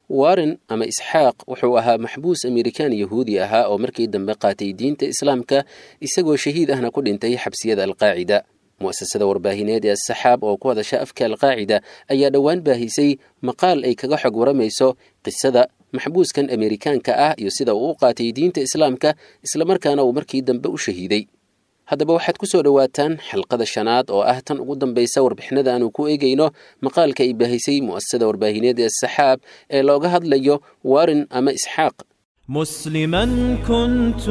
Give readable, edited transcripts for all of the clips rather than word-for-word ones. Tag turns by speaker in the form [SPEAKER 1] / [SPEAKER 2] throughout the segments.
[SPEAKER 1] warren ama isxaaq wuxuu ahaa maxbuus amerikaan yahuudi ahaa oo markii dambe qaatay diinta islaamka isagoo shahiid ahna ku dhintay xabsiyada alqaacida. mu'asasada warbaahineed ee as-saxaab oo ku hadasha afka alqaacida ayaa dhowaan baahisay maqaal ay kaga xog waramayso qisada maxbuuskan amerikaanka ah iyo sida uu u qaatay diinta islaamka islamarkaana uu markii dambe u shahiiday. haddaba waxaad ku soo dhowaataan xalqada 5aad oo ah tan ugu dambaysa warbixinada aanu ku eegayno maqaalka ay baahisay mu'asasada warbaahineed ee as-saxaab ee looga hadlayo warren ama isxaaq.
[SPEAKER 2] مسلما كنت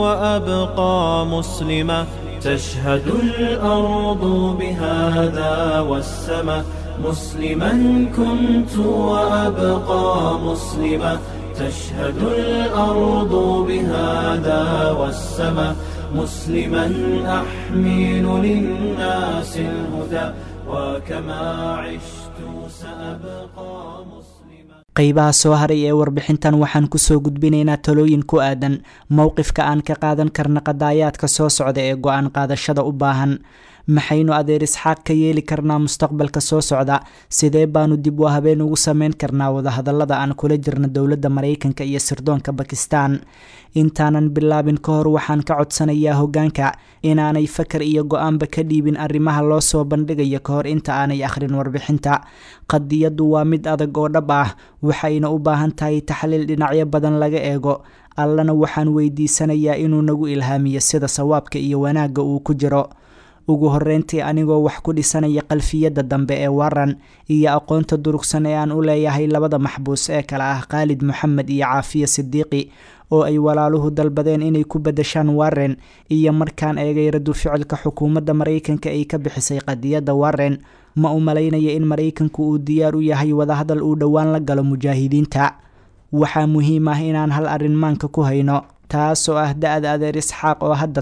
[SPEAKER 2] وأبقى مسلما تشهد الأرض بهذا والسماء مسلما كنت وأبقى مسلما تشهد الأرض بهذا والسماء مسلما أحمل للناس الهدى وكما عشت سأبقى مسلما.
[SPEAKER 3] qaybaha soo haray ee warbixintan waxaan kusoo gudbinaynaa talooyin ku aadan mowqifka aan ka qaadan karna qadaayaadka soo socda ee go-aan qaadashada u baahan. maxaynu adeer isxaaq ka yeeli karnaa mustaqbalka soo socda? sidee baanu dib u habeen ugu sameyn karnaa wadahadallada aan kula jirna dowladda maraykanka iyo sirdoonka bakistan? intaanan bilaabin ka hor waxaan ka codsanayaa hoggaanka inaanay fakar iyo go-aanba ka dhiibin arrimaha loo soo bandhigayo ka hor inta aanay akhrin warbixinta. qadiyaddu waa mid adag oo dhab ah, waxayna u baahan tahay taxliil dhinacyo badan laga eego. allana waxaan weydiisanayaa inuu nagu ilhaamiyo sida sawaabka iyo wanaagga uu ku jiro. ugu horreyntii anigoo wax ku dhisanaya qalfiyadda dambe ee warren iyo aqoonta durugsan ee aan u leeyahay labada maxbuus ee kale ah khaalid moxamed iyo caafiya sidiiqi oo ay walaaluhu dalbadeen inay ku beddeshaan warren, iyo markaan eegay radu ficilka xukuumadda maraykanka ay ka bixisay qadiyadda warren, ma u malaynaya in maraykanku uu diyaar u yahay wadahadal uu dhowaan la galo mujaahidiinta. waxaa muhiim ah inaan hal arrin maanka ku hayno, taasoo ah da-da adeer isxaaq oo hadda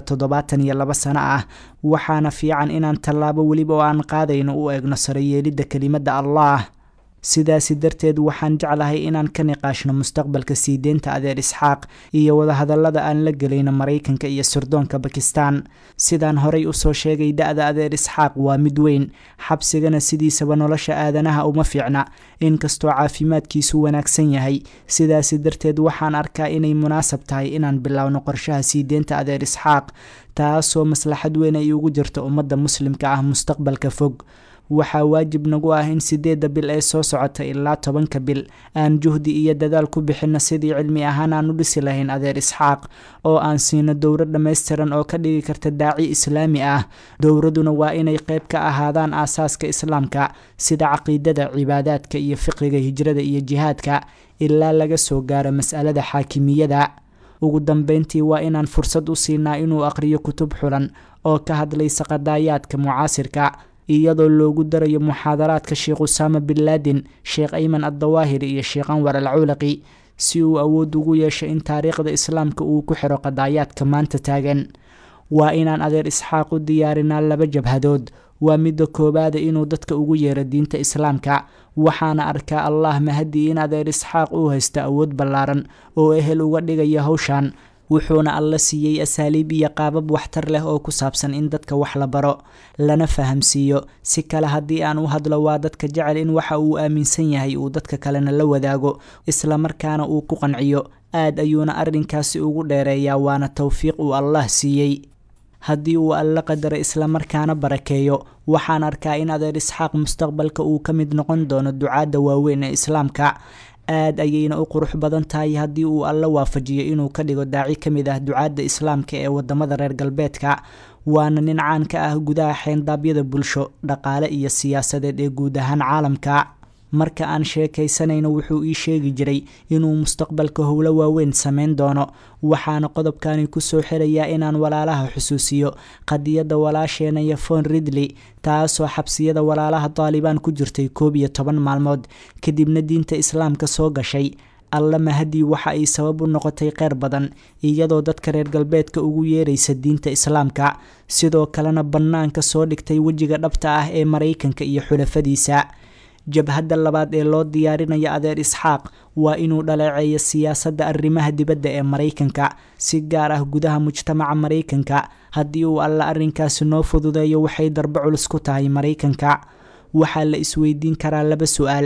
[SPEAKER 3] 72 sano ah. waxaana fiican inaan tallaabo weliba oo aan qaadayno u eegno sarayeelidda kelimadda allah. sidaasi darteed waxaan jeclahay inaan ka niqaashno mustaqbalka sii deynta adeer isxaaq iyo wadahadallada aan la gelayno maraykanka iyo sirdoonka bakistan. sidaan horay usoo sheegay, da-da adeer isxaaq waa mid weyn, xabsigana sidiisaba nolosha aadanaha uma fiicna, inkastoo caafimaadkiisu wanaagsan yahay. sidaasi darteed waxaan arkaa inay munaasab tahay inaan bilowno qorshaha sii deynta adeer isxaaq, taasoo maslaxad weyn ay ugu jirto ummadda muslimka ah mustaqbalka fog. waxaa waajib nagu ah in 8 bil ee soo socota ilaa 10 bil aan juhdi iyo dadaal ku bixino sidii cilmi ahaan aan u dhisi lahayn adeer isxaaq, oo aan siino dowlad dhammaystiran oo ka dhigi karta daaci islaami ah. dowladuna waa inay qayb ka ahaadaan aasaaska islaamka sida caqiidada, cibaadaadka iyo fiqiga, hijrada iyo jihaadka, ilaa laga soo gaaro mas'alada xaakimiyada. ugu dambeyntii waa inaan fursad u siinaa inuu aqriyo kutub xulan oo ka hadlaysa qadaayaadka mucaasirka, iyadoo loogu darayo muxaadaraadka sheekh usaama bin laadin, sheekh ayman addawaahiri iyo sheekh anwar alcawlaqi, si uu awood ugu yeesho in taariikhda islaamka uu ku xiro qadaayaadka maanta taagan. waa inaan adeer isxaaq u diyaarinaa 2 jabhadood. waa midda koobaada inuu dadka ugu yeero diinta islaamka. waxaana arkaa allah mahadii in adeer isxaaq uu haysto awood ballaaran oo ehel uga dhigaya hawshan, wuxuuna alla siiyey asaaliib iyo qaabab waxtar leh oo ku saabsan in dadka wax la baro lana fahamsiiyo. si kale haddii aan u hadlo, waa dadka jecel in waxa uu aaminsan yahay uu dadka kalena la wadaago, islamarkaana uu ku qanciyo. aad ayuuna arrinkaasi ugu dheereeyaa, waana tawfiiq uu allah siiyey. haddii uu alla qadaro islamarkaana barakeeyo, waxaan arkaa in adeer isxaaq mustaqbalka uu ka mid noqon doono ducaadda waaweyn ee islaamka. aad ayayna u qurux badan tahay haddii uu alla waafajiyo inuu ka dhigo daaci ka mid ah ducaadda islaamka ee wadamada reer galbeedka. waana nin caan ka ah gudaha xeendaabyada bulsho, dhaqaale iyo siyaasadeed ee guud ahaan caalamka. marka aan sheekaysanayno wuxuu ii sheegi jiray inuu mustaqbalka howlo waaweyn sameyn doono. waxaana qodobkani kusoo xirayaa inaan walaalaha xusuusiyo qadiyadda walaasheena yafon ridley, taasoo xabsiyada walaalaha taalibaan ku jirtay 11 maalmood kadibna diinta islaamka soo gashay. alla mahadii waxa ay sabab u noqotay kheyr badan, iyadoo dadka reer galbeedka ugu yeeraysa diinta islaamka, sidoo kalena bannaanka soo dhigtay wejiga dhabta ah ee maraykanka iyo xulafadiisa. jabhadda labaad ee loo diyaarinayo adeer isxaaq waa inuu dhaleeceeyo siyaasadda arrimaha dibadda ee maraykanka, si gaar ah gudaha mujtamaca maraykanka. haddii uu alla arrinkaasi noo fududeeyo, waxay darbo culus ku tahay maraykanka. waxaa la isweydiin karaa 2 su-aal.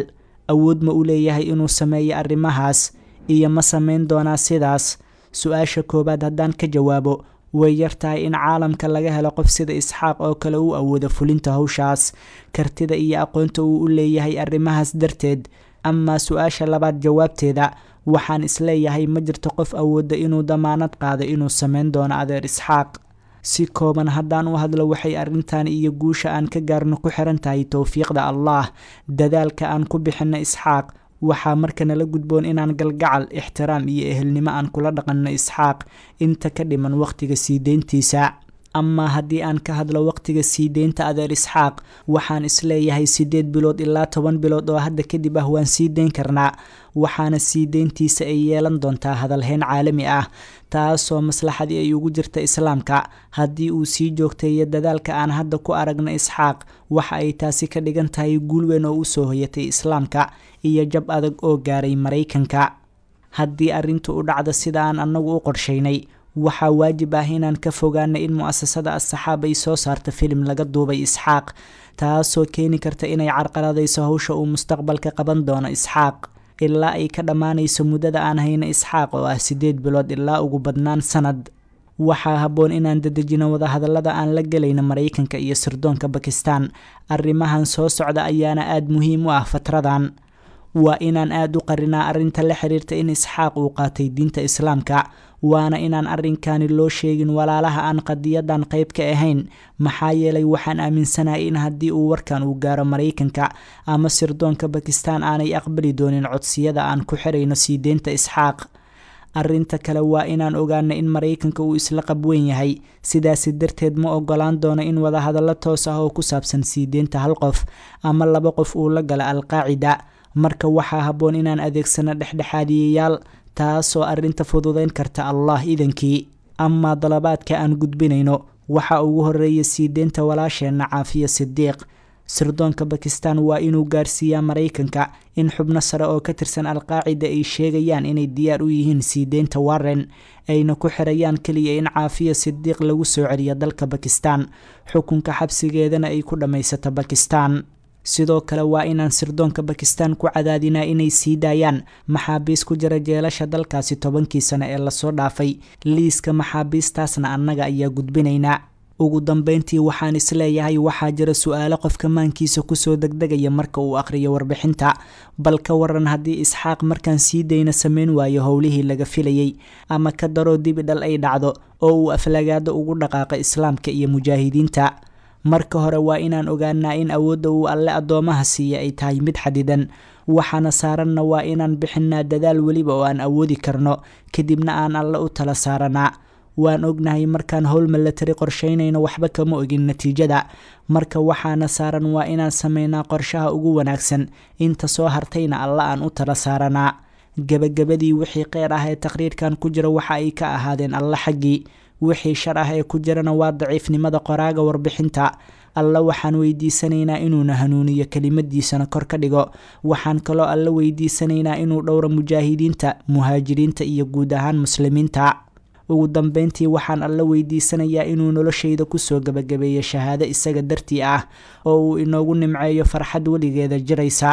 [SPEAKER 3] awood ma u leeyahay inuu sameeyo arrimahaas iyo ma samayn doonaa sidaas? su-aasha koowaad haddaan ka jawaabo, way yar tahay in caalamka laga helo qof sida isxaaq oo kale u awooda fulinta hawshaas, kartida iyo aqoonta uu u leeyahay arrimahaas darteed. amaa su-aasha labaad jawaabteeda, waxaan isleeyahay ma jirto qof awooda inuu damaanad qaado inuu samayn doono adeer isxaaq. si kooban haddaan u hadlo, waxay arrintan iyo guusha aan ka gaarno ku xiran tahay towfiiqda allah. dadaalka aan ku bixinno isxaaq, waxaa markana la gudboon inaan galgacal, ixtiraam iyo ehelnimo aan kula dhaqanno isxaaq inta ka dhiman wakhtiga sii deyntiisa. amaa haddii aan ka hadlo wakhtiga sii deynta adeer isxaaq, waxaan isleeyahay 8 bilood ilaa 10 bilood oo hadda kadib ah waan sii deyn karnaa, waxaana sii deyntiisa ay yeelan doontaa hadalhayn caalami ah, taasoo maslaxadii ay ugu jirta islaamka. haddii uu sii joogteeyo dadaalka aan hadda ku aragno isxaaq, waxa ay taasi ka dhigan tahay guul weyn oo usoo hoyatay islaamka iyo jab adag oo gaaray maraykanka. haddii arrintu u dhacdo sida aan annagu u qorshaynay, waxaa waajib ah inaan ka fogaano in mu'asasada as-saxaab ay soo saarto filim laga duubay isxaaq, taasoo keeni karta inay carqaladayso hawsha uu mustaqbalka qaban doono isxaaq ilaa ay ka dhammaanayso muddada aan hayno isxaaq oo ah 8 bilood ilaa ugu badnaan sanad. waxaa habboon inaan dedejino wadahadallada aan la gelayno maraykanka iyo sirdoonka bakistan. arrimahan soo socda ayaana aada muhiim u ah fatradan. waa inaan aada u qarinaa arrinta la xiriirta in isxaaq uu qaatay diinta islaamka, waana inaan arrinkani loo sheegin walaalaha aan qadiyadan qayb ka ahayn, maxaa yeelay waxaan aaminsanahay in haddii uu warkan uu gaaro maraykanka ama sirdoonka bakistan aanay aqbali doonin codsiyada aan ku xirayno sii deynta isxaaq. arrinta kale waa inaan ogaano in maraykanka uu isla qabweyn yahay, sidaasi darteed ma ogolaan doono in wadahadallo toos ah oo ku saabsan sii deynta hal qof ama 2 qof uu la gala alqaacida. marka waxaa habboon inaan adeegsano dhexdhexaadiyayaal, taasoo arrinta fududayn karta allah idankii. amaa dalabaadka aan gudbinayno, waxaa ugu horeeya sii deynta walaasheenna caafiya sidiiq. sirdoonka bakistan waa inuu gaarsiiyaa maraykanka in xubno sare oo ka tirsan alqaacida ay sheegayaan inay diyaar u yihiin sii deynta warren, ayna ku xirayaan keliya in caafiya sidiiq lagu soo celiyo dalka bakistan, xukunka xabsigeedana ay ku dhammaysato bakistan. sidoo kale waa inaan sirdoonka bakistan ku cadaadinaa inay sii daayaan maxaabiis ku jira jeelasha dalkaasi 10kii sano ee lasoo dhaafay. liiska maxaabiistaasna annaga ayaa gudbinaynaa. ugu dambeyntii waxaan isleeyahay waxaa jira su-aalo qofka maankiisa kusoo degdegaya marka uu akhriyo warbixinta. bal ka waran haddii isxaaq markaan sii dayna samayn waayo howlihii laga filayay, ama ka daroo dibidhal ay dhacdo oo uu aflagaado ugu dhaqaaqo islaamka iyo mujaahidiinta. marka hore waa inaan ogaanaa in awoodda uu alle addoomaha siiya ay tahay mid xadidan, waxaana saaranna waa inaan bixinaa dadaal weliba oo aan awoodi karno, kadibna aan alle u tala saaranaa. waan ognahay markaan howl milatari qorshaynayno waxba kama ogin natiijada, marka waxaana saaran waa inaan samaynaa qorshaha ugu wanaagsan, inta soo hartayna alle aan u tala saaranaa. gebagabadii wixii kheyr ah ee taqriirkan ku jira waxa ay ka ahaadeen alle xaggii, wixii shar ah ee ku jirana waa daciifnimada qoraaga warbixinta. alla waxaan weydiisanaynaa inuuna hanuuniyo kelimadiisana kor ka dhigo. waxaan kaloo alla weydiisanaynaa inuu dhowro mujaahidiinta, muhaajiriinta iyo guud ahaan muslimiinta. ugu dambeyntii waxaan alla weydiisanayaa inuu noloshayda kusoo gebagabeeyo shahaado isaga dartii ah, oo uu inoogu nimceeyo farxad weligeeda jiraysa.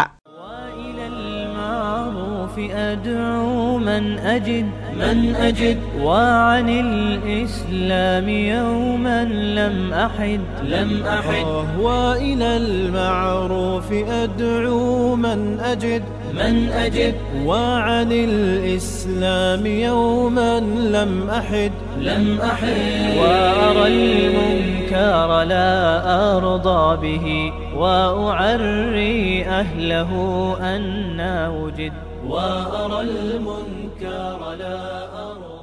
[SPEAKER 2] أدعو من أجد وعن الإسلام يوما لم أحد وإلى المعروف أدعو من أجد وعن الإسلام يوما لم أحد وأرى المنكر لا أرضى به وأعري أهله أن وجد وأرى المنكر لا أرضى